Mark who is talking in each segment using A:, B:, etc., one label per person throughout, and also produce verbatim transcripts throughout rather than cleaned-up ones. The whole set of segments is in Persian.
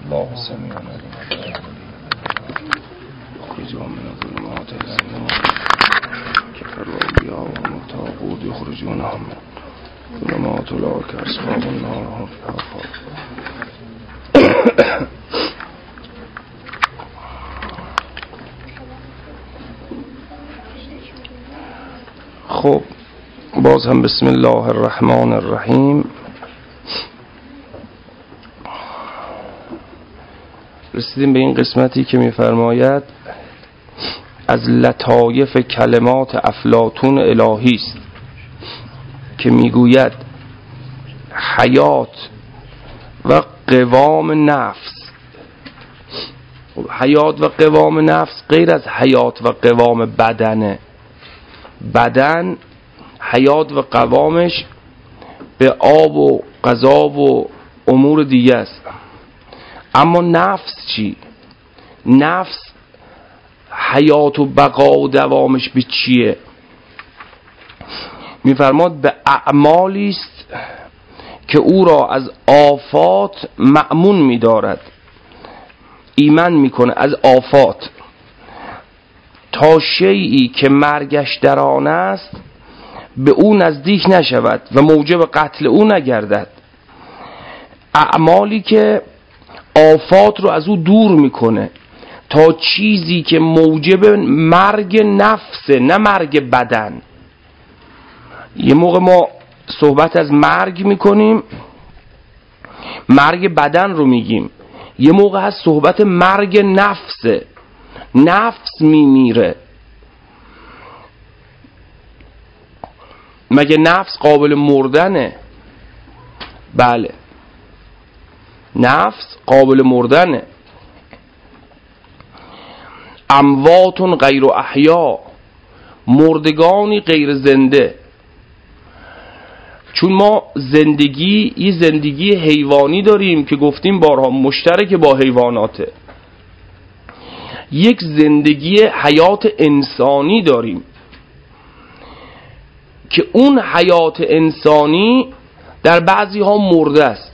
A: الله سمیع علیم یخرجون من الظلمات الی النور کفر الاولیاء و الطاغوت یخرجونهم من ظلمات اولئک اصحاب النار هم فیها خالدون. خب باز هم بسم الله الرحمن الرحیم. رسیدیم به این قسمتی که می‌فرماید از لطایف کلمات افلاطون الهی است که میگوید حیات و قوام نفس. حیات و قوام نفس غیر از حیات و قوام بدنه. بدن حیات و قوامش به آب و غذا و امور دیگه است، اما نفس چی؟ نفس حیات و بقا و دوامش به چیه؟ میفرماد به اعمالی است که او را از آفات مأمون می‌دارد، ایمن میکنه از آفات، تا شیئی که مرگش در آن است به او نزدیک نشود و موجب قتل او نگردد. اعمالی که آفات رو از او دور میکنه تا چیزی که موجب مرگ نفسه، نه مرگ بدن. یه موقع ما صحبت از مرگ میکنیم، مرگ بدن رو میگیم، یه موقع از صحبت مرگ نفسه، نفس میمیره. مگه نفس قابل مردنه؟ بله، نفس قابل مردنه. امواتون غیر احیا، مردگانی غیر زنده. چون ما زندگی یه زندگی حیوانی داریم که گفتیم بارها مشترک با حیواناته، یک زندگی حیات انسانی داریم که اون حیات انسانی در بعضی ها مرده است،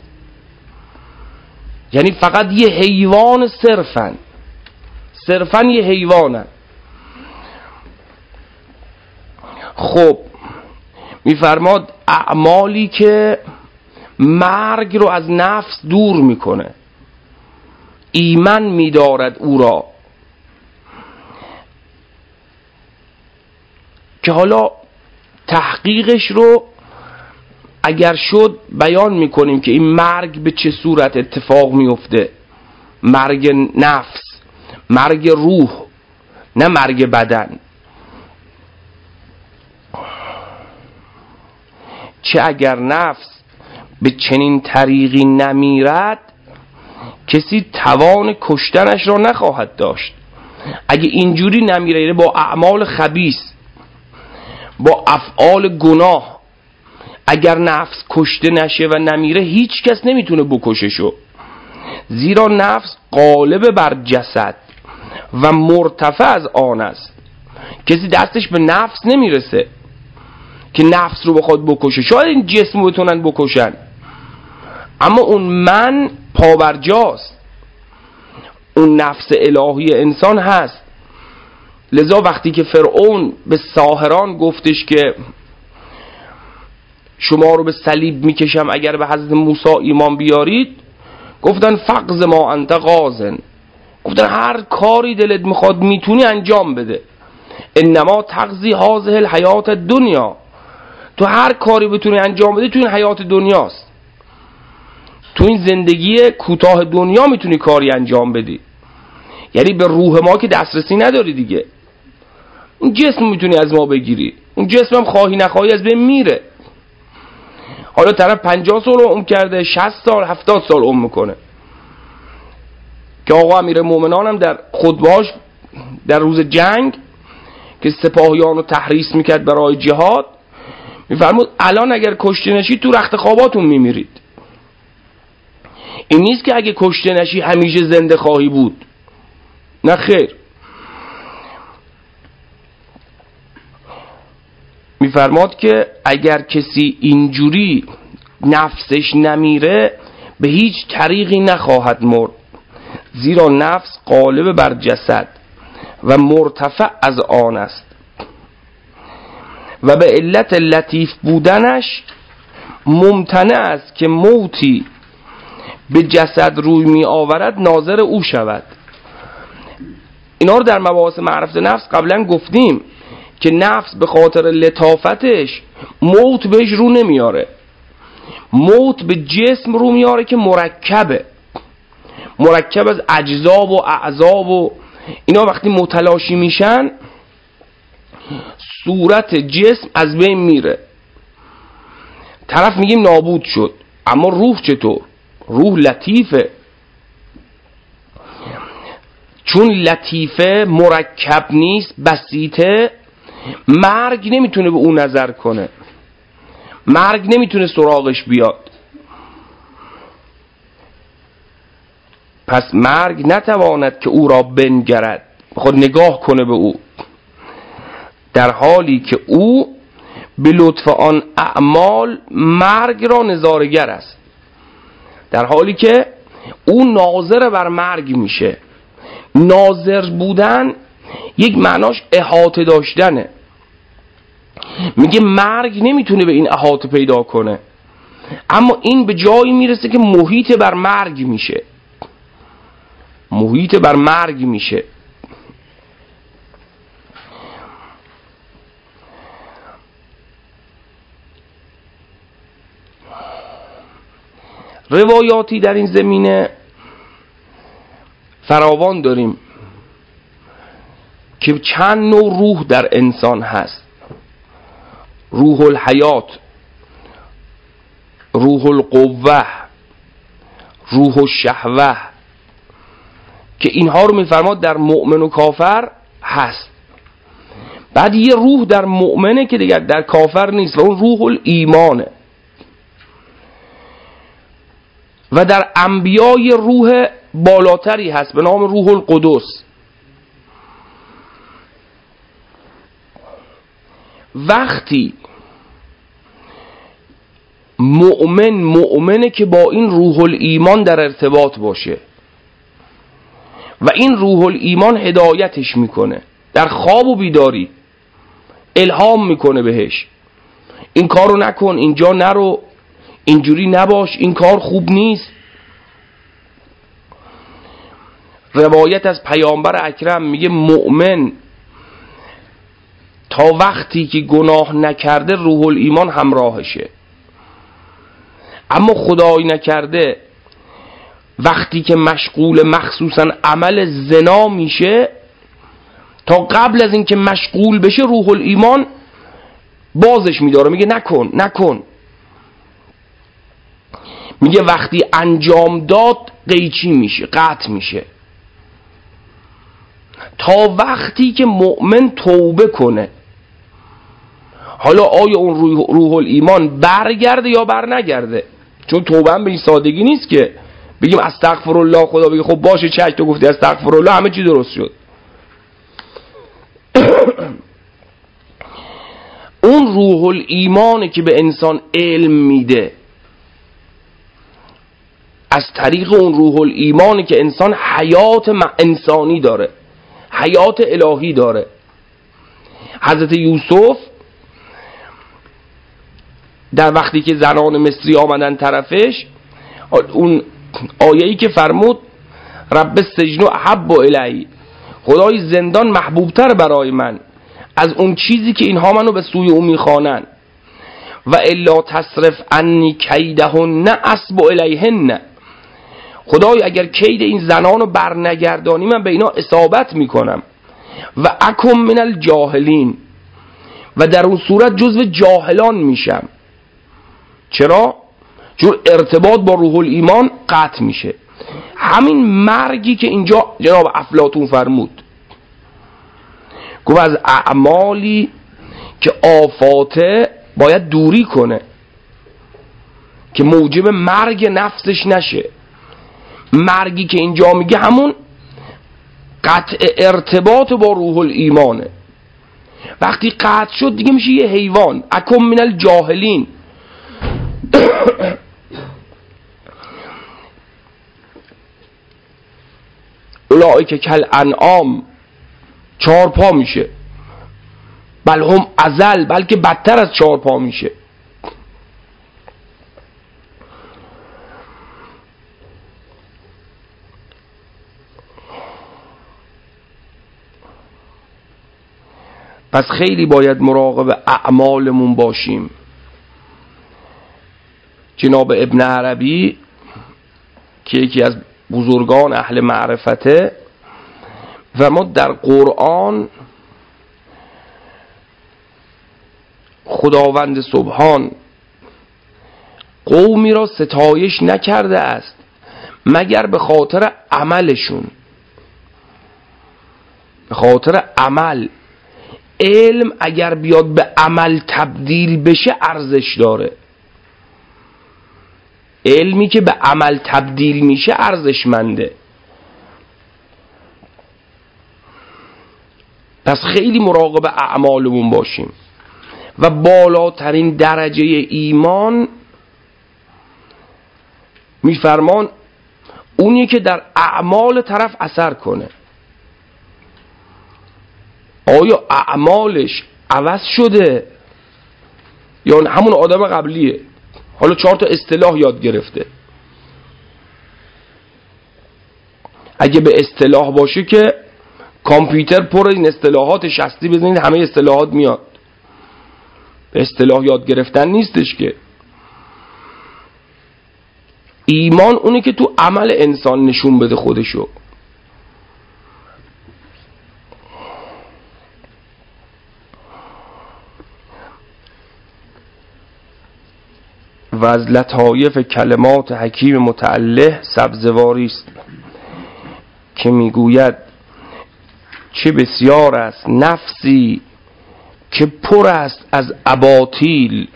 A: یعنی فقط یه حیوان صرفاً صرفاً یه حیوانن. خب میفرماد اعمالی که مرگ رو از نفس دور میکنه، ایمن میدارد او را، که حالا تحقیقش رو اگر شد بیان میکنیم که این مرگ به چه صورت اتفاق میفته. مرگ نفس، مرگ روح، نه مرگ بدن. چه اگر نفس به چنین طریقی نمیرد کسی توان کشتنش را نخواهد داشت. اگه اینجوری نمیره، یعنی با اعمال خبیث، با افعال گناه، اگر نفس کشته نشه و نمیره، هیچ کس نمیتونه بکششو، زیرا نفس غالب بر جسد و مرتفع از آن است. کسی دستش به نفس نمیرسه که نفس رو بخواد بکشه. شاید این جسم رو بتونن بکشن، اما اون من پابرجاست، اون نفس الهی انسان هست. لذا وقتی که فرعون به ساحران گفتش که شما رو به صلیب میکشم اگر به حضرت موسی ایمان بیارید، گفتن فقز ما انت غازن، گفتن هر کاری دلت میخواد میتونی انجام بده، انما تقضی هذه الحیات الدنیا، تو هر کاری بتونی انجام بده تو این حیات دنیاست، تو این زندگی کوتاه دنیا میتونی کاری انجام بدی. یعنی به روح ما که دسترسی نداری دیگه، اون جسم میتونی از ما بگیری، اون جسم هم خواهی نخواهی از بین میره. حالا طرف پنجاه سال عمر کرده، شصت سال هفتاد سال عمر میکنه، که آقا امیر مومنان هم در خطبه‌اش در روز جنگ که سپاهیان رو تحریض میکرد برای جهاد، میفرمود الان اگر کشته نشید تو رخت خواباتون میمیرید. این نیست که اگه کشته نشی همیشه زنده خواهی بود، نه خیر. میفرماد که اگر کسی اینجوری نفسش نمیره به هیچ طریقی نخواهد مرد. زیرا نفس غالب بر جسد و مرتفع از آن است و به علت لطیف بودنش ممتنع است که موتی به جسد روی می آورد ناظر او شود. اینا رو در مباحث معرفت نفس قبلا گفتیم که نفس به خاطر لطافتش موت بهش رو نمیاره. موت به جسم رو میاره که مرکبه، مرکب از اجزا و اعضا و اینا وقتی متلاشی میشن صورت جسم از بین میره، طرف میگیم نابود شد. اما روح چطور؟ روح لطیفه، چون لطیفه مرکب نیست، بسیطه، مرگ نمیتونه به اون نظر کنه، مرگ نمیتونه سراغش بیاد. پس مرگ نتواند که او را بنگرد، خود نگاه کنه به او، در حالی که او به لطف آن اعمال مرگ را نظارگر است، در حالی که او ناظر بر مرگ میشه. ناظر بودن یک معناش احاطه داشتنه. میگه مرگ نمیتونه به این احاطه پیدا کنه، اما این به جایی میرسه که محیط بر مرگ میشه، محیط بر مرگ میشه. روایاتی در این زمینه فراوان داریم که چند نوع روح در انسان هست: روح الحیات، روح القوه، روح الشهوه، که اینها رو میفرماد در مؤمن و کافر هست. بعد یه روح در مؤمنه که دیگر در کافر نیست و اون روح الایمانه. و در انبیای روح بالاتری هست به نام روح القدس. وقتی مؤمن مؤمنه که با این روح الایمان در ارتباط باشه و این روح الایمان هدایتش میکنه، در خواب و بیداری الهام میکنه بهش، این کارو نکن، اینجا نرو، اینجوری نباش، این کار خوب نیست. روایت از پیامبر اکرم میگه مؤمن تا وقتی که گناه نکرده روح الایمان همراهشه، اما خدای نکرده وقتی که مشغول مخصوصا عمل زنا میشه، تا قبل از اینکه مشغول بشه روح الایمان بازش میداره، میگه نکن نکن. میگه وقتی انجام داد قیچی میشه، قطع میشه، تا وقتی که مؤمن توبه کنه. حالا آیا اون روح, روح الایمان برگرده یا بر نگرده؟ چون توبه هم به این سادگی نیست که بگیم استغفر الله، خدا بگه خب باشه چک تو گفتی استغفر الله همه چی درست شد. اون روح الایمانه که به انسان علم میده، از طریق اون روح الایمانه که انسان حیات انسانی داره، حیات الهی داره. حضرت یوسف در وقتی که زنان مصری آمدن طرفش، اون آیه‌ای که فرمود رب السجن احب الی، خدای زندان محبوبتر برای من از اون چیزی که اینها منو به سوی او میخوانن، و الا تصرف عنی کیدهن اسب الیهن، خدای اگر کید این زنان رو برنگردانی من به اینا اصابت میکنم. و اکم من الجاهلین، و در اون صورت جزو جاهلان میشم. چرا؟ چون ارتباط با روح الایمان قطع میشه. همین مرگی که اینجا جناب افلاطون فرمود، گفت از اعمالی که آفاته باید دوری کنه که موجب مرگ نفسش نشه. مرگی که اینجا میگه همون قطع ارتباط با روح الایمانه. وقتی قطع شد دیگه میشه یه حیوان. اکم من الجاهلین. اولئک کل انعام چهار پا میشه، بل هم اضل، بلکه بدتر از چهار پا میشه. پس خیلی باید مراقب اعمالمون باشیم. جناب ابن عربی که یکی از بزرگان اهل معرفته و ما در قرآن خداوند سبحان قومی را ستایش نکرده است مگر به خاطر عملشون، به خاطر عمل. علم اگر بیاد به عمل تبدیل بشه ارزش داره، علمی که به عمل تبدیل میشه ارزشمنده. پس خیلی مراقب اعمالمون باشیم. و بالاترین درجه ایمان میفرمان اونیه که در اعمال طرف اثر کنه. آیا اعمالش عوض شده یا همون آدم قبلیه؟ حالا چهار تا اصطلاح یاد گرفته. اگه به اصطلاح باشه که کامپیوتر پر این اصطلاحات شستی بزنید همه اصطلاحات میاد. به اصطلاح یاد گرفتن نیستش که. ایمان اونه که تو عمل انسان نشون بده خودشو. و از لطایف کلمات حکیم متعله سبزواری است که میگوید چه بسیار است نفسی که پر است از اباطیل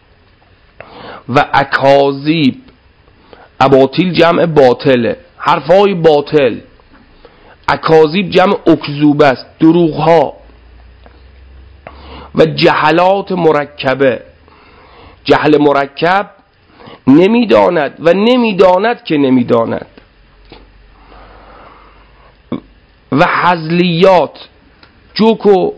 A: و اکاذیب. اباطیل جمع باطله، حرفای باطل. اکاذیب جمع اکذوبه است، دروغها. و جهلات مرکبه، جهل مرکب نمیداند و نمیداند که نمیداند. و هزلیات، جوک و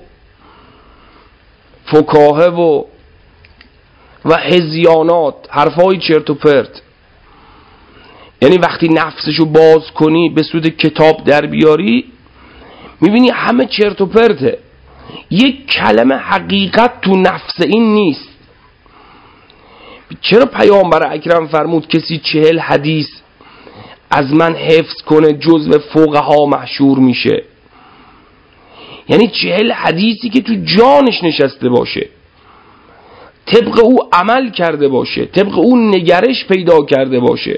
A: فکاهه و و هزیانات، حرفای چرت و پرت. یعنی وقتی نفسشو باز کنی به سود کتاب در بیاری میبینی همه چرت و پرته. یک کلمه حقیقت تو نفس این نیست. چرا پیامبر اکرم فرمود کسی چهل حدیث از من حفظ کنه جزو فقها محشور میشه؟ یعنی چهل حدیثی که تو جانش نشسته باشه، طبق او عمل کرده باشه، طبق او نگرش پیدا کرده باشه.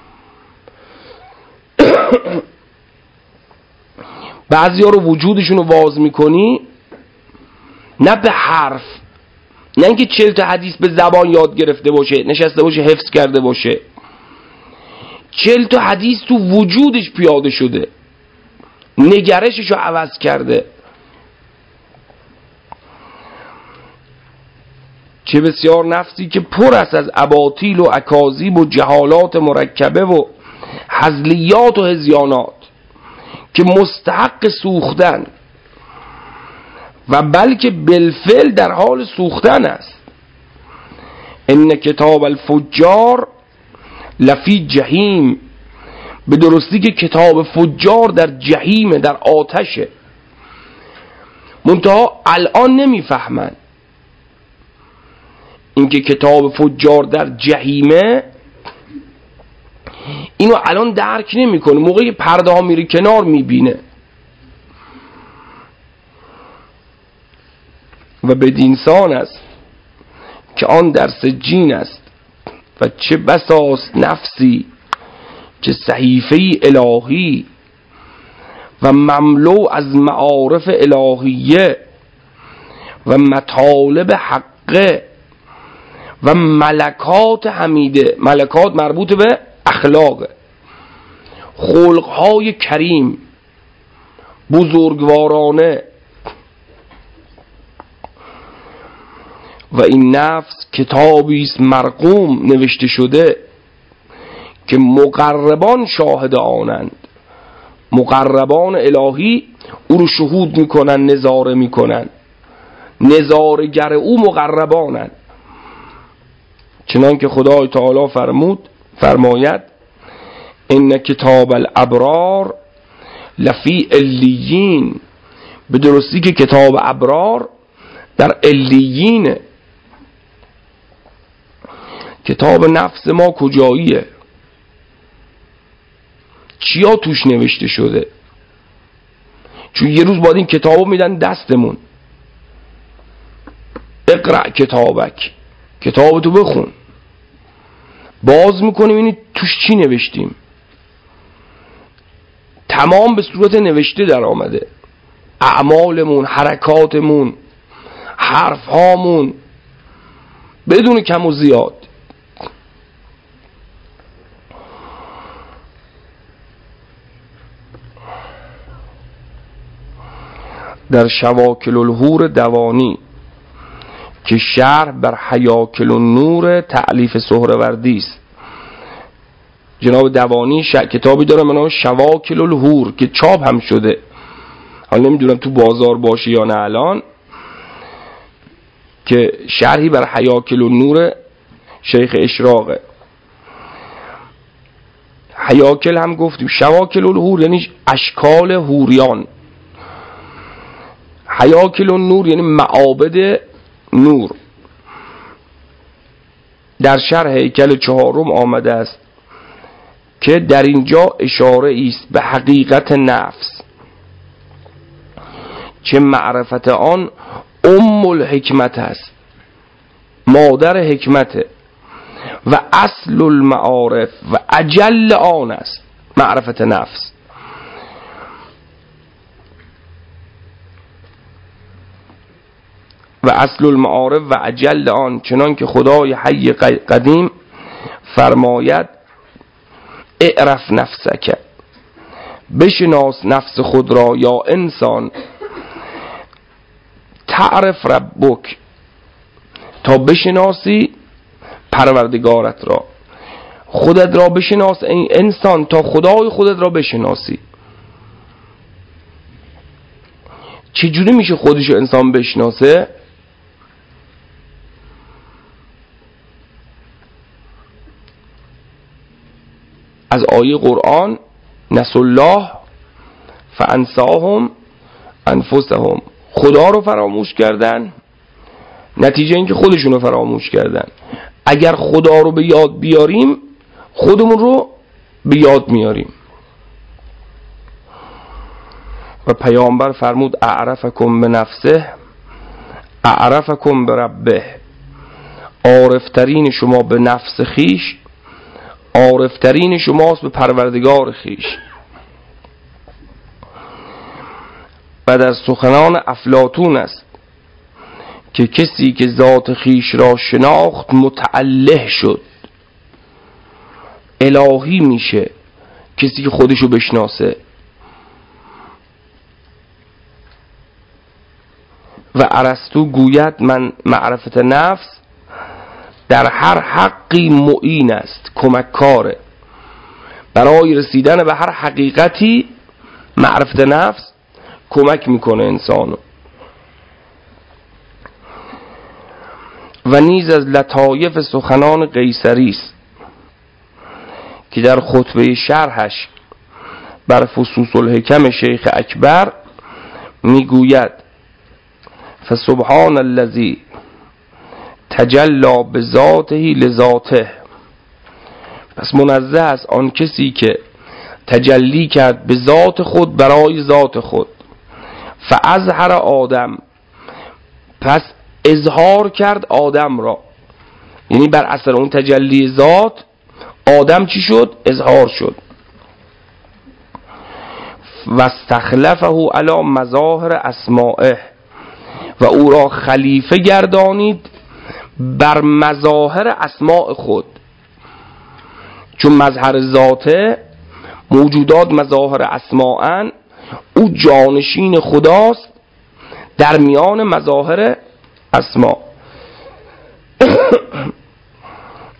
A: بعضی ها رو وجودشون رو واز میکنی نه به حرف، نه اینکه چهل تا حدیث به زبان یاد گرفته باشه، نشسته باشه حفظ کرده باشه. چهل تا حدیث تو وجودش پیاده شده، نگرشش رو عوض کرده. چه بسیار نفسی که پر است از اباطیل و اکاذیب و جهالات مرکبه و هزلیات و هزیانات که مستحق سوختن و بلکه بالفعل در حال سوختن است. ان کتاب الفجار لفی جهیم، به درستی که کتاب فجار در جهیمه، در آتشه. منتها الان نمیفهمن اینکه کتاب فجار در جهیمه، اینو الان درک نمیکنه. موقعی پرده ها میره کنار میبینه. و بدینسان است که آن در سجین است و چه بساست نفسی که صحیفه الهی و مملو از معارف الهیه و مطالب حقه و ملکات حمیده. ملکات مربوط به اخلاق، خلقهای کریم بزرگوارانه. و این نفس کتابی است مرقوم نوشته شده که مقربان شاهد آنند. مقربان الهی او رو شهود میکنن، نظاره میکنن، نظارگر او مقربانن. چنان که خدای تعالی فرمود فرماید ان کتاب الابرار لفی علیین، به درستی که کتاب ابرار در علیینه. کتاب نفس ما کجاییه؟ چیا توش نوشته شده؟ چون یه روز باید این کتابو میدن دستمون، اقرأ کتابک، کتابتو بخون. باز میکنیم این توش چی نوشتیم. تمام به صورت نوشته در آمده، اعمالمون، حرکاتمون، حرفهامون، بدون کم و زیاد. در شواکل الحور دوانی که شرح بر حیاکل النور تألیف سهروردی است، جناب دوانی ش... کتابی داره به نام شواکل الحور که چاپ هم شده، حالا نمیدونم تو بازار باشه یا نه الان، که شرحی بر حیاکل النور شیخ اشراقه. حیاکل هم گفتیم، شواکل الحور یعنی اشکال حوریان، حیاکل النور یعنی معابد نور. در شرح هیکل چهارم آمده است که در اینجا اشاره است به حقیقت نفس، چه معرفت آن ام الحکمت است، مادر حکمت، و اصل المعارف و اجل آن است معرفت نفس. و اصل المعارف و اجل آن، چنان که خدای حی قدیم فرماید اعرف نفسک، بشناس نفس خود را یا انسان، تعرف ربک، تا بشناسی پروردگارت را. خودت را بشناس این انسان تا خدای خودت را بشناسی. چجوری میشه خودشو انسان بشناسه؟ از آیه قرآن نسوا الله فانساهم انفسهم، خدا رو فراموش کردن، نتیجه اینکه خودشون رو فراموش کردن. اگر خدا رو به یاد بیاریم خودمون رو به یاد میاریم. و پیامبر فرمود اعرفکم به نفسه اعرفکم به ربه، عارفترین شما به نفس خیش عارفترین شماست به پروردگار خیش. و در سخنان افلاطون است که کسی که ذات خیش را شناخت متعله شد. الهی میشه کسی که خودشو بشناسه. و ارسطو گوید من معرفت نفس در هر حقی معین است، کمککاره. برای رسیدن به هر حقیقتی معرفت نفس کمک میکنه انسانو. و نیز از لطایف سخنان قیصری است که در خطبه شرحش بر فصوص الحکم شیخ اکبر میگوید فسبحان الذی تجلی بذاته لذاته، پس منزه است آن کسی که تجلی کرد به ذات خود برای ذات خود. فاظهر آدم، پس اظهار کرد آدم را، یعنی بر اثر اون تجلی ذات آدم چی شد؟ اظهار شد. و استخلفه علی مظاهر اسمائه، و او را خلیفه گردانید بر مظاهر اسماء خود. چون مظهر ذاته موجودات مظاهر اسماءن، او جانشین خداست در میان مظاهر اسماء.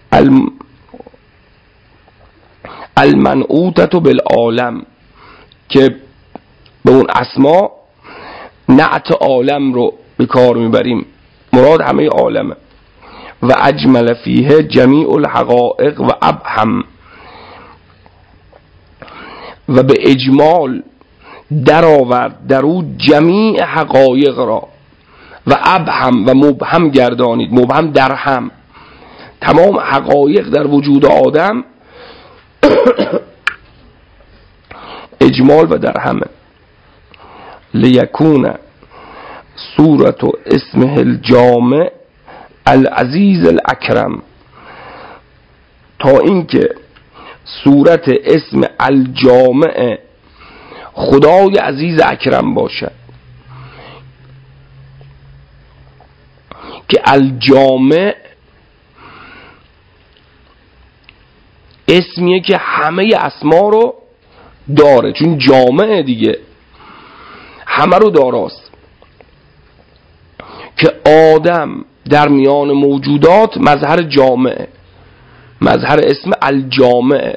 A: المنعوتة بالعالم که به اون اسما نعت عالم رو به کار میبریم، مراد همه عالمه. و اجمل فیه جمیع الحقائق و ابهم، و به اجمال در آورد در او جمیع حقایق را، و ابهم و مبهم گردانید، مبهم در هم، تمام حقایق در وجود آدم اجمال و در همه. لیکون صورت اسمه الجامع العزیز الاکرم، تا اینکه صورت اسم الجامع خدای عزیز اکرم باشه، که الجامع اسمیه که همه اسما رو داره، چون جامعه دیگه همه رو داراست، که آدم در میان موجودات مظهر جامعه، مظهر اسم الجامعه.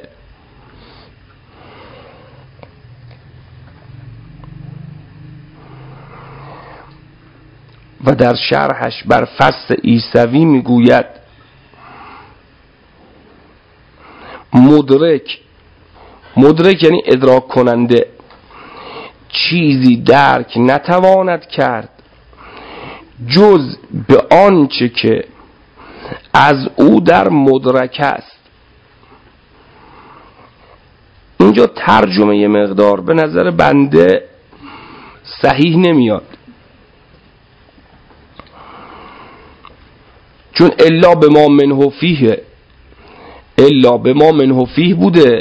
A: و در شرحش بر فصل عیسوی میگوید مدرک، مدرک یعنی ادراک کننده، چیزی درک نتواند کرد جز به آنچه که از او در مدرک است. اینجا ترجمه یه مقدار به نظر بنده صحیح نمیاد، چون الا به ما منه فیه، الا به ما منه فیه بوده.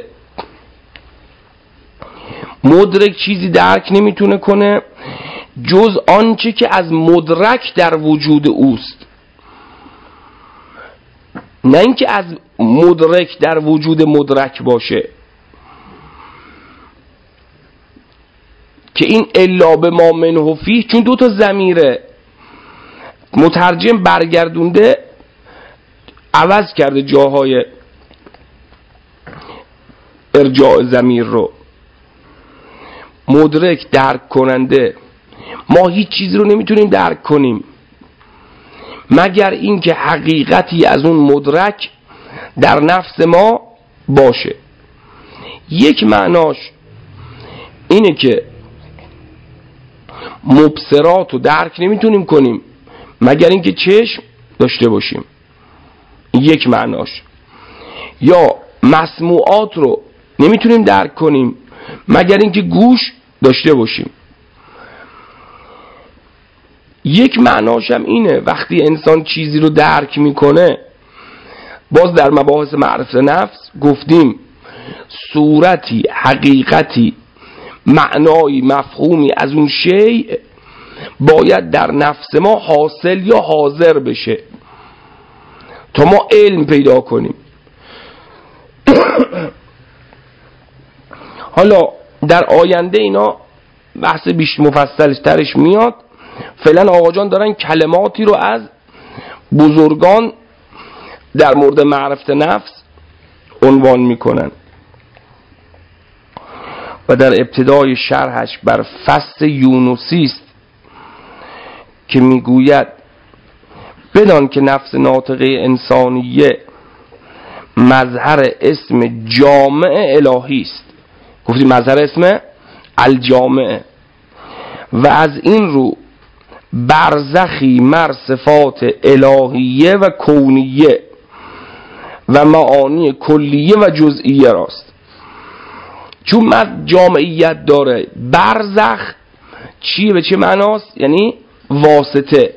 A: مدرک چیزی درک نمیتونه کنه جز آنچه که از مدرک در وجود اوست، نه اینکه از مدرک در وجود مدرک باشه، که این الا به ما منه فیه چون دو تا ضمیره مترجم برگردونده عوض کرده جاهای ارجاع ضمیر رو. مدرک درک کننده، ما هیچ چیزی رو نمیتونیم درک کنیم مگر اینکه حقیقتی از اون مدرک در نفس ما باشه. یک معناش اینه که مبصرات رو درک نمیتونیم کنیم مگر اینکه چشم داشته باشیم، یک معناش. یا مسموعات رو نمیتونیم درک کنیم مگر اینکه گوش داشته باشیم. یک معناش هم اینه وقتی انسان چیزی رو درک میکنه، باز در مباحث معرفت نفس گفتیم صورتی، حقیقتی، معنایی، مفهومی از اون شیء باید در نفس ما حاصل یا حاضر بشه تا ما علم پیدا کنیم. حالا در آینده اینا بحث بیش مفصلش ترش میاد. فعلا آقا جان دارن کلماتی رو از بزرگان در مورد معرفت نفس عنوان میکنن و در ابتدای شرحش بر فصل یونسی است که میگوید بدان که نفس ناطقه انسانیه مظهر اسم جامع الهی است. گفتیم مظهر اسم الجامع، و از این رو برزخی مر صفات الهیه و کونیه و معانی کلیه و جزئیه راست. چون من جامعیت داره، برزخ چیه، به چه معناست؟ یعنی واسطه.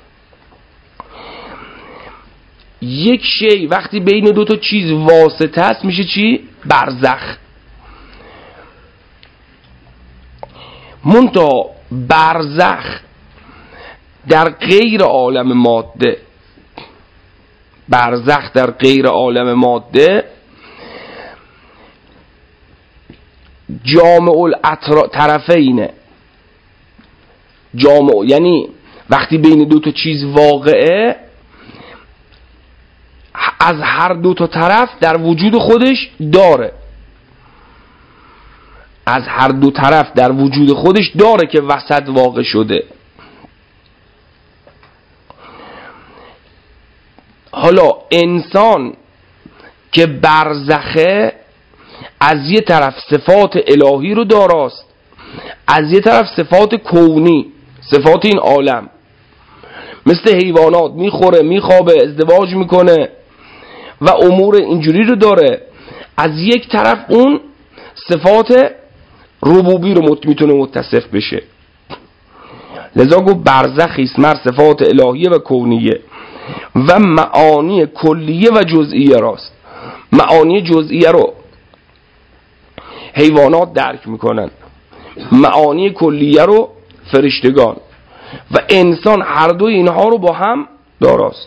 A: یک شی وقتی بین دو تا چیز واسطه است میشه چی؟ برزخ. منتها برزخ در غیر عالم ماده، برزخ در غیر عالم ماده جامع الطرفینه. جامع یعنی وقتی بین دو تا چیز واقعه، از هر دو تا طرف در وجود خودش داره. از هر دو طرف در وجود خودش داره که وسط واقع شده. حالا انسان که برزخه از یه طرف صفات الهی رو داراست، از یه طرف صفات کونی، صفات این عالم، مثل حیوانات میخوره، میخوابه، ازدواج میکنه و امور اینجوری رو داره. از یک طرف اون صفات ربوبی رو میتونه متصف بشه. لذا گفت برزخی است مر صفات الهیه و کونیه و معانی کلیه و جزئیه راست. معانی جزئیه رو حیوانات درک میکنن، معانی کلیه رو فرشتگان، و انسان هر دو اینها رو با هم داراست.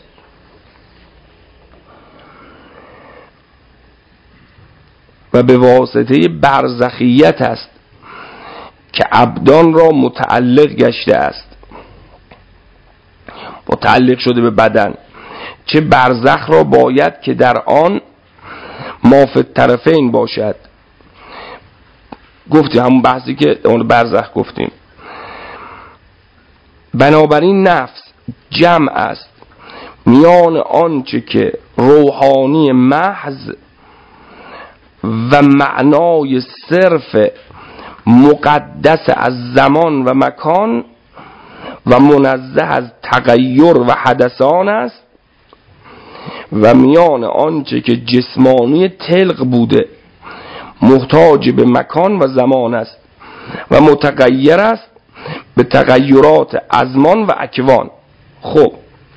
A: و به واسطه برزخیت است که ابدان را متعلق گشته است، متعلق شده به بدن. چه برزخ را باید که در آن ما فی الطرفین باشد. گفتیم همون بحثی که اون برزخ گفتیم. بنابراین نفس جمع است میان آنچه که روحانی محض و معنای صرف مقدس از زمان و مکان و منزه از تغییر و حدثان است، و میان آنچه که جسمانی تلق بوده محتاج به مکان و زمان است و متغیر است به تغیرات ازمان و اکوان. خب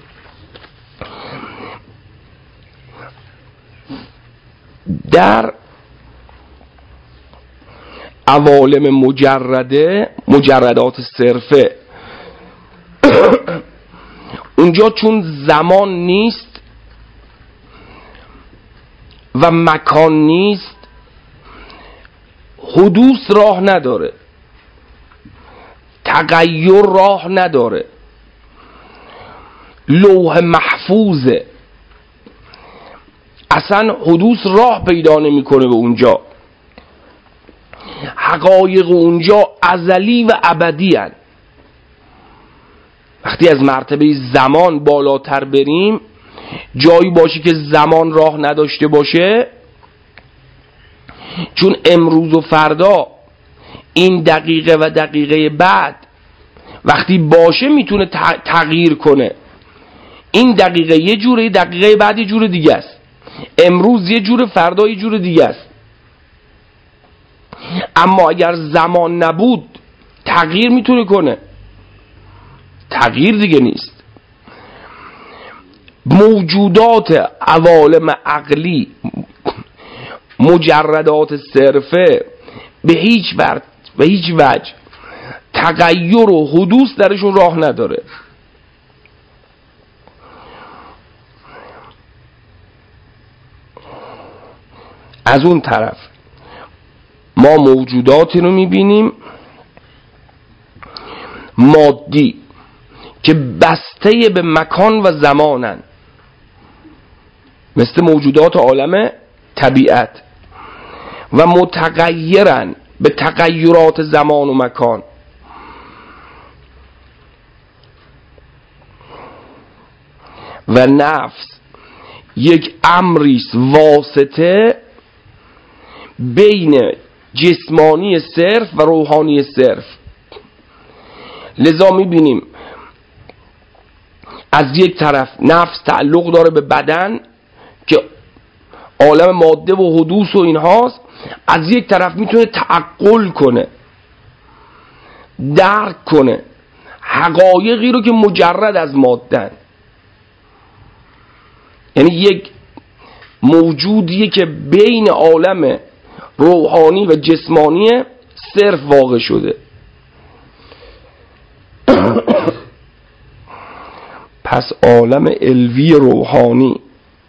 A: در عوالم مجرده، مجردات صرفه، اونجا چون زمان نیست و مکان نیست، حدوث راه نداره، تغییر راه نداره، لوح محفوظه، اصلا حدوث راه پیدا نمیکنه به اونجا. حقایق اونجا ازلی و ابدی هستند. وقتی از مرتبه زمان بالاتر بریم، جایی باشه که زمان راه نداشته باشه، چون امروز و فردا این دقیقه و دقیقه بعد وقتی باشه میتونه تغییر کنه. این دقیقه یه جوره، دقیقه بعد یه جور دیگه است، امروز یه جور، فردا یه جور دیگه است. اما اگر زمان نبود تغییر میتونه کنه، تغییر دیگه نیست. موجودات عوالم عقلی، مجردات صرفه، به هیچ وجه به هیچ وجه تغییر و حدوث درشون راه نداره. از اون طرف ما موجوداتی رو میبینیم مادی که بسته به مکان و زمانن، مثل موجودات عالم طبیعت، و متغیرن به تغیرات زمان و مکان. و نفس یک امریست واسطه بین جسمانی صرف و روحانی صرف. لذا میبینیم از یک طرف نفس تعلق داره به بدن که عالم ماده و حدوث و اینهاست، از یک طرف میتونه تعقل کنه، درک کنه حقایقی رو که مجرد از مادن. یعنی یک موجودیه که بین عالم روحانی و جسمانی صرف واقع شده. پس عالم علوی روحانی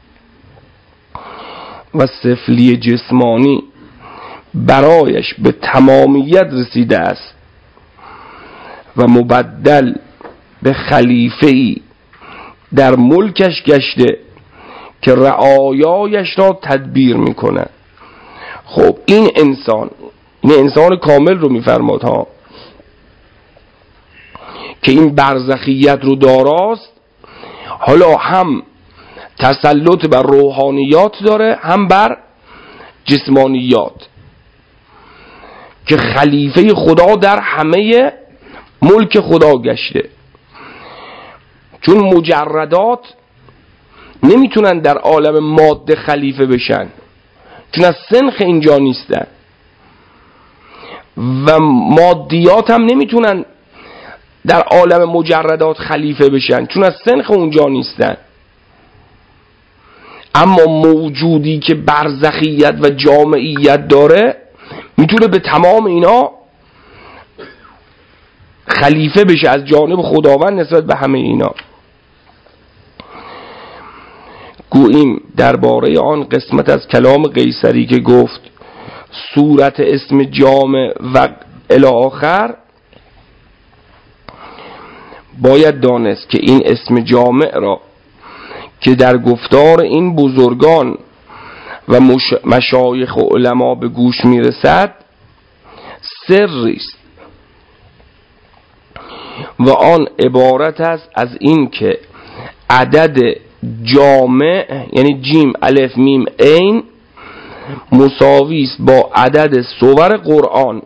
A: و سفلی جسمانی برایش به تمامیت رسیده است و مبدل به خلیفه‌ای در ملکش گشته که رعایایش را تدبیر میکنه. خب این انسان این انسان کامل رو میفرماد ها، که این برزخیت رو داراست. حالا هم تسلط بر روحانیات داره، هم بر جسمانیات، که خلیفه خدا در همه ملک خدا گشته. چون مجردات نمیتونن در عالم ماده خلیفه بشن، چون از سنخ اینجا نیستن، و مادیات هم نمیتونن در عالم مجردات خلیفه بشن، چون از سنخ اونجا نیستن. اما موجودی که برزخیت و جامعیت داره میتونه به تمام اینا خلیفه بشه از جانب خداوند نسبت به همه اینا. گوییم درباره آن قسمت از کلام قیصری که گفت صورت اسم جامع و الی آخر، باید دانست که این اسم جامع را که در گفتار این بزرگان و مشایخ و علما به گوش میرسد سری است، و آن عبارت است از این که عدد جامع یعنی جیم الف میم عین مساوی است با عدد سور قرآن.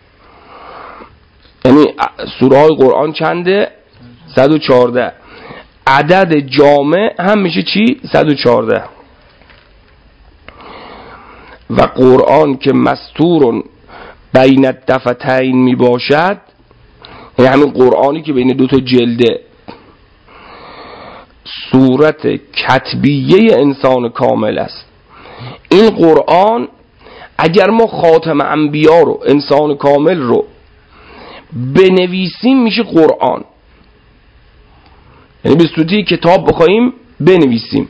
A: یعنی سوره های قرآن چنده؟ صد و چهارده. عدد جامع هم میشه چی؟ صد و چهارده. و قرآن که مستور بین الدفتین می باشد، یعنی همین قرآنی که بین دو تا جلده، صورت کتبیه انسان کامل است. این قرآن اگر ما خاتم انبیا رو، انسان کامل رو بنویسیم میشه قرآن، یعنی به صورتی کتاب بخوایم بنویسیم.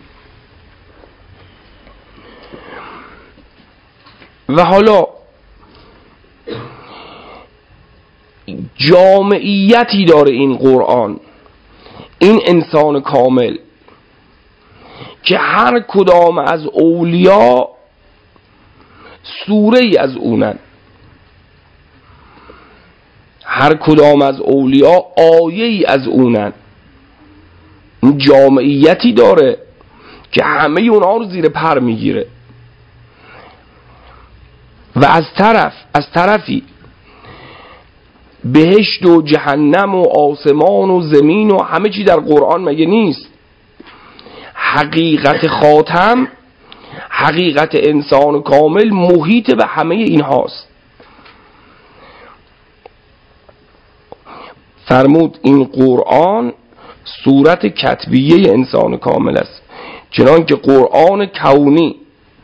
A: و حالا جامعیتی داره این قرآن، این انسان کامل، که هر کدام از اولیا سوره ای از اونن، هر کدام از اولیا آیه ای از اونن. این جامعیتی داره که همه اونها رو زیر پر میگیره. و از طرف از طرفی بهشت و جهنم و آسمان و زمین و همه چی در قرآن مگه نیست؟ حقیقت خاتم، حقیقت انسان کامل محیط به همه این هاست. فرمود این قرآن صورت کتبیه انسان کامل است، چنان که قرآن کونی،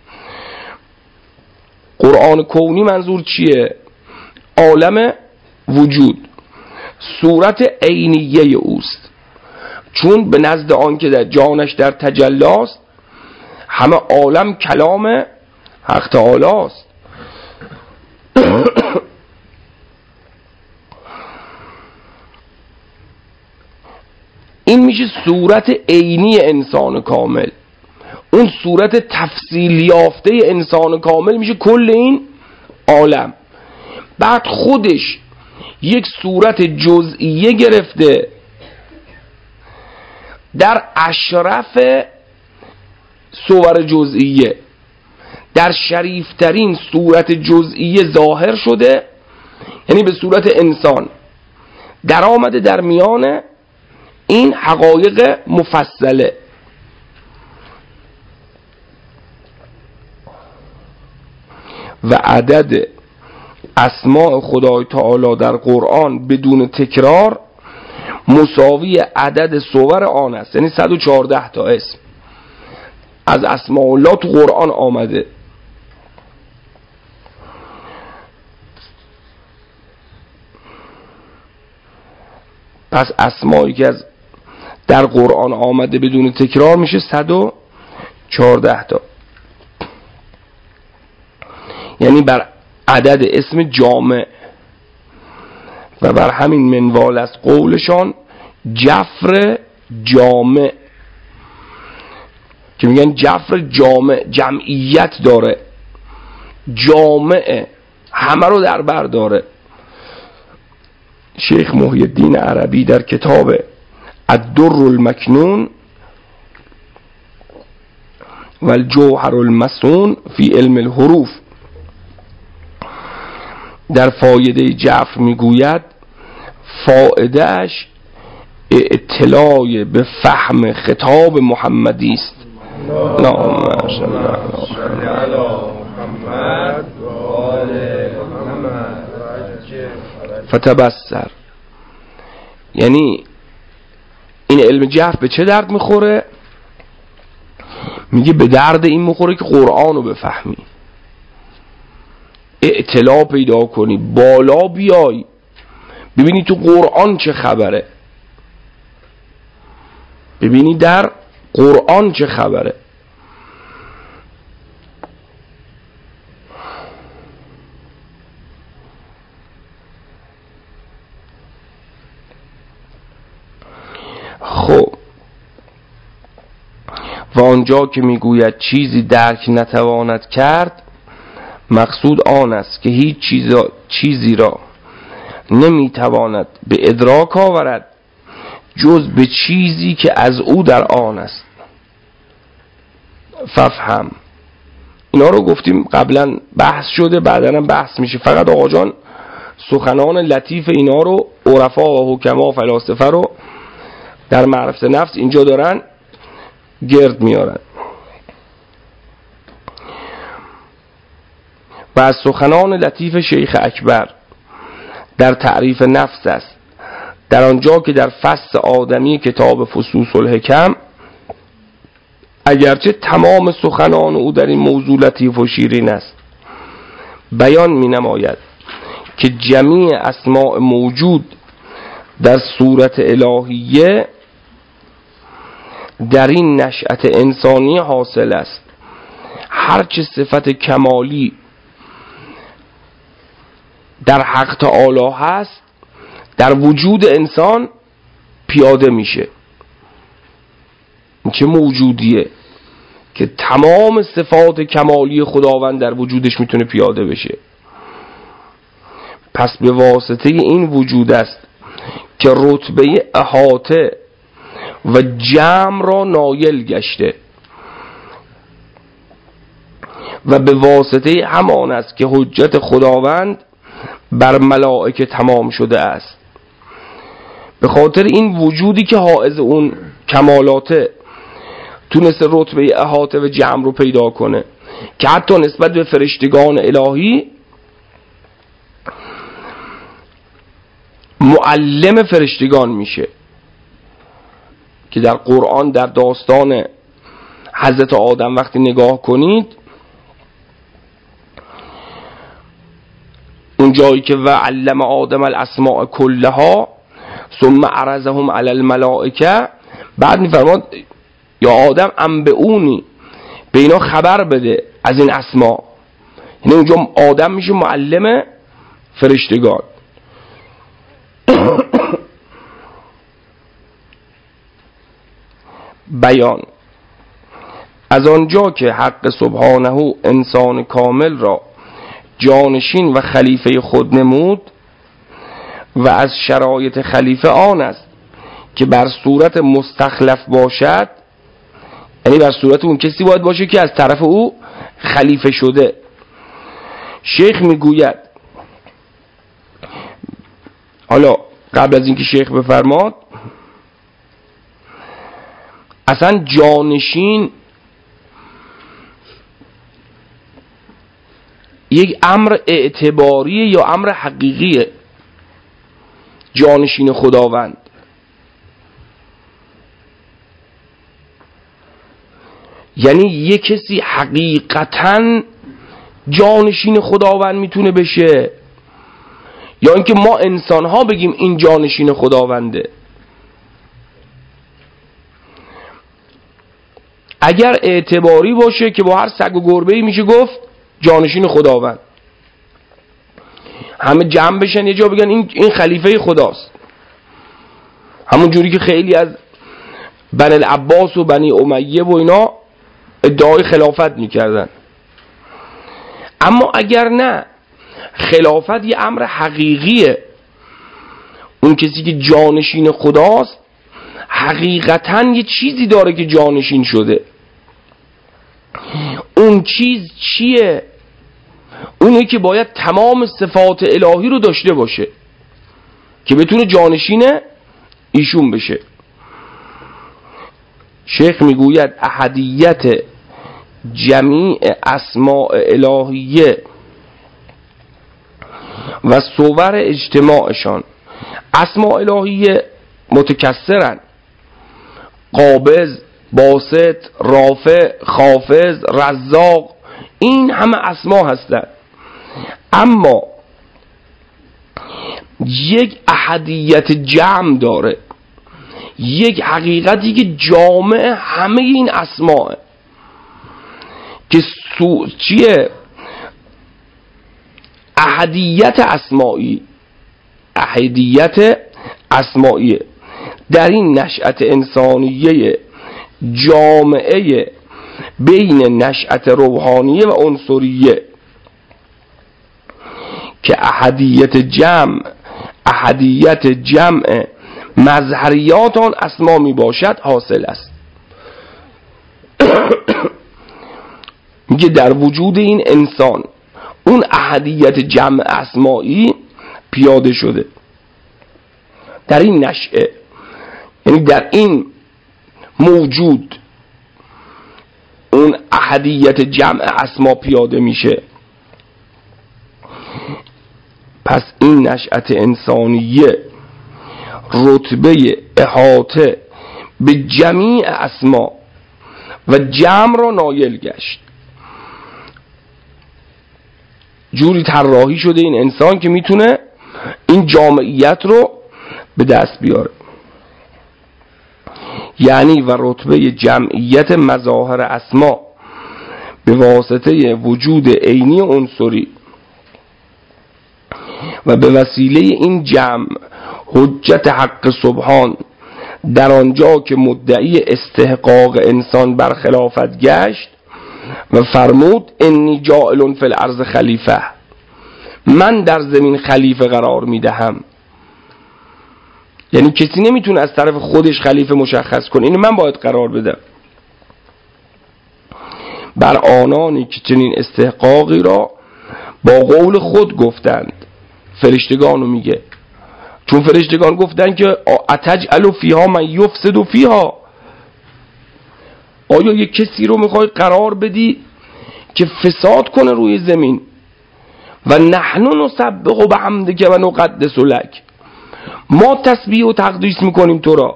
A: قرآن کونی منظور چیه؟ عالم وجود، صورت عینیه اوست، چون به نزد آن که در جانش در تجلاست همه عالم کلام حق تعالی است. این میشه صورت عینی انسان کامل. اون صورت تفصیل یافته انسان کامل میشه کل این عالم. بعد خودش یک صورت جزئیه گرفته در اشرف صور جزئیه، در شریفترین صورت جزئیه ظاهر شده، یعنی به صورت انسان در آمده در میان این حقایق مفصله. و عدد اسماء خدای تعالی در قرآن بدون تکرار مساوی عدد صور آن است، یعنی صد و چهارده تا اسم از اسماء الله تو قرآن آمده. پس اسمایی که از در قرآن آمده بدون تکرار میشه صد و چهارده تا، یعنی بر عدد اسم جامع. و بر همین منوال از قولشان جفر جامع، که میگن جفر جامع، جمعیت داره، جامع، همه رو در بر داره. شیخ محی الدین عربی در کتاب الدر المکنون و الجوهر المصون فی علم الحروف در فایده جعفر میگوید فایدهش اطلاع به فهم خطاب محمدی است. اللهم صل علی محمد و آل محمد. فتبصر، یعنی این علم جعفر به چه درد میخوره؟ میگه به درد این میخوره که قرآن رو بفهمی، اطلاع پیدا کنی، بالا بیای، ببینی تو قرآن چه خبره، ببینی در قرآن چه خبره. خب و آنجا که میگوید چیزی درک نتواند کرد، مقصود آن است که هیچ چیزی را نمیتواند به ادراک آورد جز به چیزی که از او در آن است. ففهم، اینا رو گفتیم قبلا، بحث شده، بعداً هم بحث میشه. فقط آقا جان سخنان لطیف اینا رو عرفا و حکما و فلاسفه رو در معرفت نفس اینجا دارن گرد میارن. و از سخنان لطیف شیخ اکبر در تعریف نفس است، در آنجا که در فصل آدمی کتاب فصوص الحکم، اگرچه تمام سخنان او در این موضوع لطیف و شیرین است، بیان می نماید که جمیع اسماء موجود در صورت الهیه در این نشأت انسانی حاصل است. هرچه صفت کمالی در حق تعالی هست در وجود انسان پیاده میشه. چه موجودیه که تمام صفات کمالی خداوند در وجودش میتونه پیاده بشه. پس به واسطه این وجود است که رتبه احاطه و جمع را نایل گشته و به واسطه همان است که حجت خداوند بر ملائکه تمام شده است. به خاطر این وجودی که حائز اون کمالاته تونسته رتبه احاطه و جمع رو پیدا کنه که حتی نسبت به فرشتگان الهی معلم فرشتگان میشه، که در قرآن در داستان حضرت آدم وقتی نگاه کنید، اون جایی که و علم آدم الاسماء کلها ثم عرضهم علی الملائکه، بعد میفرماد یا آدم انبئونی، به اینا خبر بده از این اسما. یعنی اونجا آدم میشه معلم فرشتگان. بیان، از آنجا که حق سبحانه انسان کامل را جانشین و خلیفه خود نمود و از شرایط خلیفه آن است که بر صورت مستخلف باشد، یعنی بر صورت اون کسی باید باشه که از طرف او خلیفه شده. شیخ میگوید، حالا قبل از اینکه شیخ بفرماد، اصلا جانشین یک امر اعتباریه یا امر حقیقیه؟ جانشین خداوند یعنی یک کسی حقیقتاً جانشین خداوند میتونه بشه، یا اینکه ما انسان ها بگیم این جانشین خداونده؟ اگر اعتباری باشه که با هر سگ و گربه‌ای میشه گفت جانشین خداوند، همه جمع بشن یه جا بگن این این خلیفه خداست، همون جوری که خیلی از بنی العباس و بنی امیه و اینا ادعای خلافت میکردن. اما اگر نه، خلافت یه امر حقیقیه. اون کسی که جانشین خداست حقیقتاً یه چیزی داره که جانشین شده. اون چیز چیه؟ اونه که باید تمام صفات الهی رو داشته باشه که بتونه جانشین ایشون بشه. شیخ میگوید احدیت جمیع اسماء الهیه و صور اجتماعشان. اسماء الهیه متکثرن: قابض، باسط، رافع، خافض، رزاق، این همه اسما هستند. اما یک احدیت جمع داره، یک حقیقتی که جامع همه این اسماء که سو... چیه؟ احدیت اسمایی، احدیت اسمایی در این نشأت انسانیه جامعه بین نشأت روحانیه و عنصریه که احدیت جمع احدیت جمع مظهریات آن اسما می باشد حاصل است. میگه در وجود این انسان اون احدیت جمع اسمایی پیاده شده در این نشأه، یعنی در این موجود اون احدیت جمع اسما پیاده میشه. پس این نشأت انسانیه رتبه احاطه به جمیع اسما و جمع را نایل گشت. جوری طراحی شده این انسان که میتونه این جامعیت رو به دست بیاره، یعنی و رتبه جمعیت مظاهر اسما به واسطه وجود عینی عنصری و به وسیله این جمع حجت حق سبحان در آنجا که مدعی استحقاق انسان بر خلافت گشت و فرمود انی جاعل فی الارض خلیفه، من در زمین خلیفه قرار میدهم. یعنی کسی نمیتونه از طرف خودش خلیفه مشخص کنه، اینو من باید قرار بدم. بر آنانی که چنین استحقاقی را با قول خود گفتند، فرشتگانو میگه، چون فرشتگان گفتن که اتجعل فیها من یفسد فیها، آیا یک کسی رو میخوای قرار بدی که فساد کنه روی زمین؟ و نحن نسبح بحمدک و نقدس لک، ما تسبیح و تقدیس میکنیم تو را.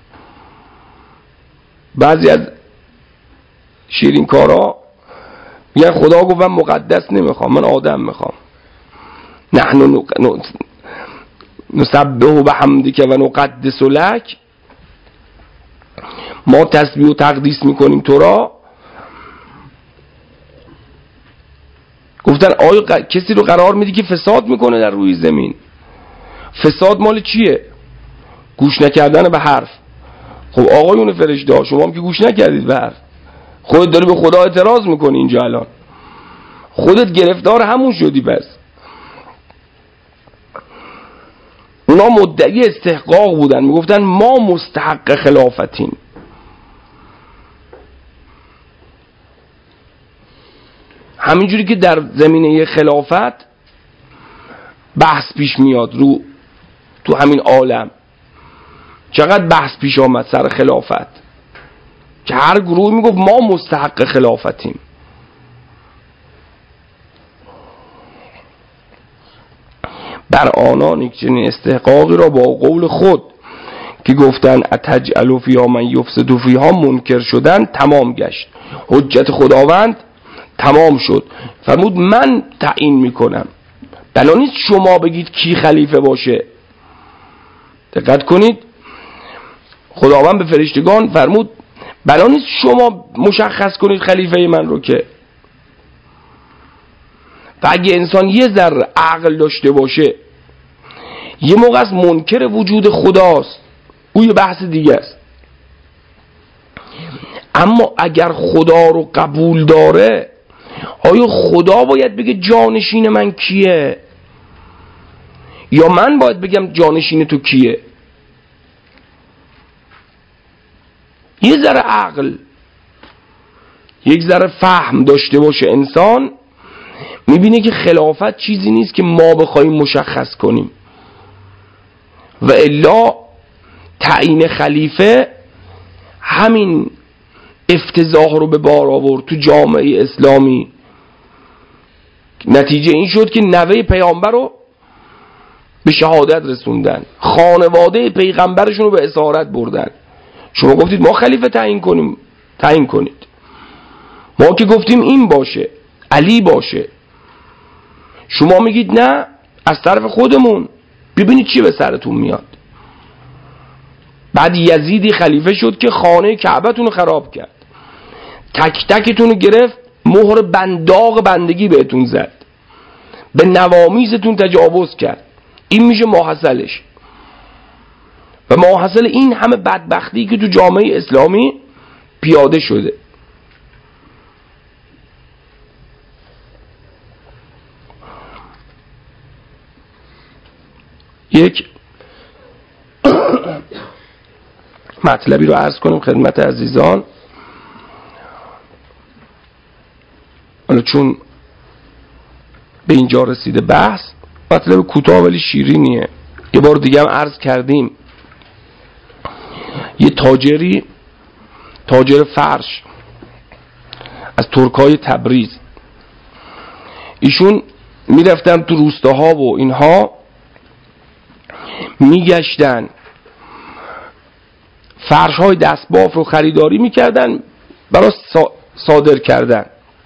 A: بعضی از شیرین کارا میگن خدا گفت من مقدس نمیخوام، من آدم میخوام. نحن نسبح بحمدک و نقدس لک، ما تسبیح و تقدیس میکنیم تو را. گفتن آیا کسی رو قرار میدی که فساد میکنه در روی زمین؟ فساد مال چیه؟ گوش نکردن به حرف. خب آقایون فرشته، شما هم که گوش نکردید به حرف، خودت داری به خدا اعتراض میکنی اینجا الان، خودت گرفتار همون شدی. پس اونا مدعی استحقاق بودن، میگفتن ما مستحق خلافتیم. همینجوری که در زمینه خلافت بحث پیش میاد رو تو همین عالم، چقدر بحث پیش آمد سر خلافت که هر گروه میگفت ما مستحق خلافتیم. بر آنان چنین استحقاقی را با قول خود که گفتن اتجعل فیها من یفسد فیها منکر شدن تمام گشت. حجت خداوند تمام شد، فرمود من تعیین میکنم، بنا نیست شما بگید کی خلیفه باشه. دقت کنید، خداوند به فرشتگان فرمود بنا نیست شما مشخص کنید خلیفه من رو که. و اگه انسان یه ذره عقل داشته باشه، یه موقع از منکر وجود خداست، او یه بحث دیگه است. اما اگر خدا رو قبول داره، آیا خدا باید بگه جانشین من کیه یا من باید بگم جانشین تو کیه؟ یه ذره عقل، یک ذره فهم داشته باشه انسان، میبینه که خلافت چیزی نیست که ما بخوایم مشخص کنیم و الا تعیین خلیفه همین افتضاح رو به بار آورد تو جامعه اسلامی. نتیجه این شد که نوه پیامبر رو به شهادت رسوندن، خانواده پیغمبرشون رو به اسارت بردن. شما گفتید ما خلیفه تعیین کنیم، تعیین کنید. ما که گفتیم این باشه، علی باشه. شما میگید نه، از طرف خودمون. ببینید چی به سرتون میاد. بعد یزیدی خلیفه شد که خانه کعبتون رو خراب کرد، تک تکتون رو گرفت، مهر بنداغ بندگی بهتون زد، به نوامیزتون تجاوز کرد. این میشه ماحصلش. و ماحصل این همه بدبختی که تو جامعه اسلامی پیاده شده. یک مطلبی رو عرض کنیم خدمت عزیزان. حالا چون به اینجا رسیده بحث، مطلب کوتاه ولی شیرینیه. یه بار دیگه هم عرض کردیم، یه تاجری، تاجر فرش از ترکای تبریز، ایشون میرفتن تو روستاها و اینها، میگشتن فرش های دستباف رو خریداری میکردن برای صادر کردن.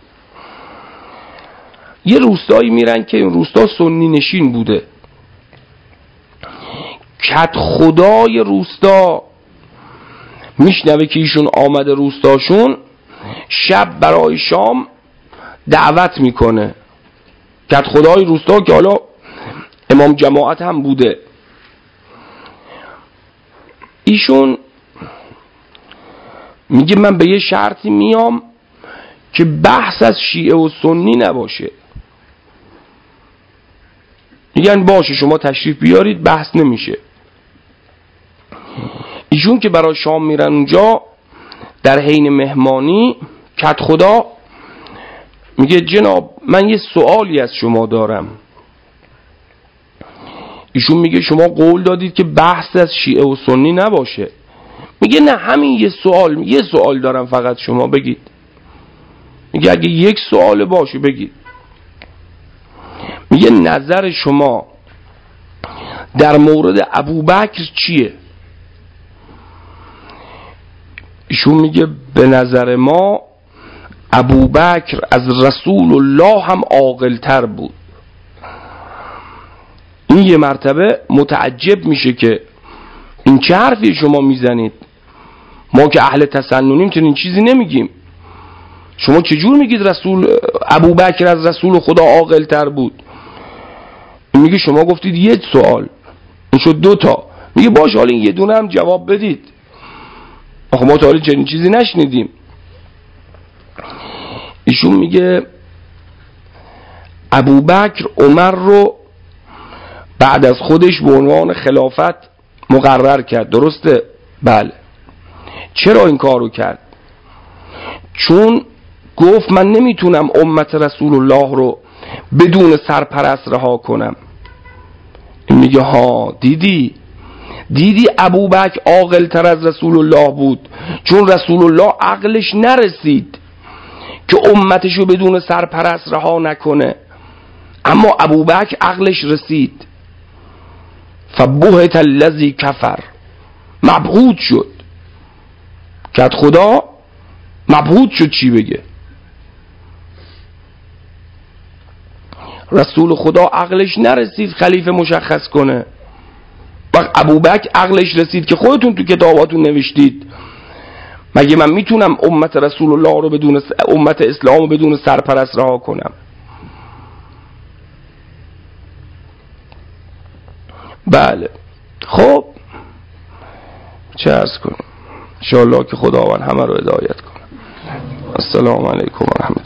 A: یه روستایی میرن که این روستا سنی نشین بوده. کت خدای روستا میشنوه که ایشون آمده روستاشون، شب برای شام دعوت میکنه. کت خدای روستا که حالا امام جماعت هم بوده. ایشون میگه من به یه شرطی میام که بحث از شیعه و سنی نباشه. میگن باشه شما تشریف بیارید، بحث نمیشه. ایشون که برای شام میرن اونجا، در حین مهمانی کت خدا میگه جناب من یه سوالی از شما دارم. ایشون میگه شما قول دادید که بحث از شیعه و سنی نباشه. میگه نه، همین یه سوال، یه سوال دارم فقط، شما بگید. میگه اگه یک سوال باشه بگید. میگه نظر شما در مورد ابوبکر چیه؟ ایشون میگه به نظر ما ابوبکر از رسول الله هم عاقل‌تر بود. این یه مرتبه متعجب میشه که این چه حرفی شما میزنید؟ ما که اهل تسننیم چنین چیزی نمیگیم. شما چجور میگید رسول ابوبکر از رسول خدا عاقل‌تر بود؟ میگه شما گفتید یک سوال، این شد دو تا. میگه باشه حالا این یه دونه هم جواب بدید. آخه ما تا حالا چنین چیزی نشنیدیم. ایشون میگه ابوبکر عمر رو بعد از خودش به عنوان خلافت مقرر کرد، درسته؟ بله. چرا این کارو کرد؟ چون گفت من نمیتونم امت رسول الله رو بدون سرپرست رها کنم. این میگه ها دیدی دیدی ابوبکر عاقل تر از رسول الله بود، چون رسول الله عقلش نرسید که امتش رو بدون سرپرست رها نکنه، اما ابوبکر عقلش رسید. فبهت الذی کفر، مبهوت شد. کت خدا مبهوت شد چی بگه. رسول خدا عقلش نرسید خلیفه مشخص کنه، وقت ابوبکر عقلش رسید که خودتون تو کتاباتون نوشتید مگه من میتونم امت رسول الله رو بدون س... امت اسلام رو بدون سرپرست رها کنم؟ بله. خب چه عرض کنم، انشاءالله که خداوند همه رو هدایت کنه. السلام علیکم و رحمت